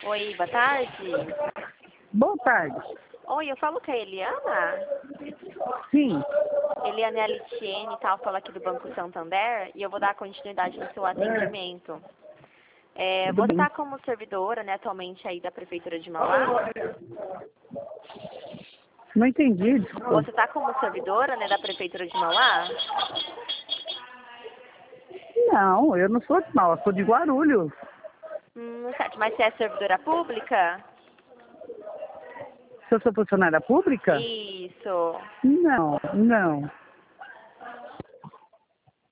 Oi, boa tarde. Boa tarde. Oi, eu falo com a Eliana. Sim. Eliana é a Litiene e tal, fala aqui do Banco Santander e eu vou dar continuidade no seu atendimento. Tudo Você bem. está como servidora, né, atualmente aí da Prefeitura de Mauá? Não entendi, desculpa. Você está como servidora, né, da Prefeitura de Mauá? Não, eu não sou de Mauá, eu sou de Guarulhos. Certo, mas você é servidora pública? Se eu sou funcionária pública? Isso. Não, não.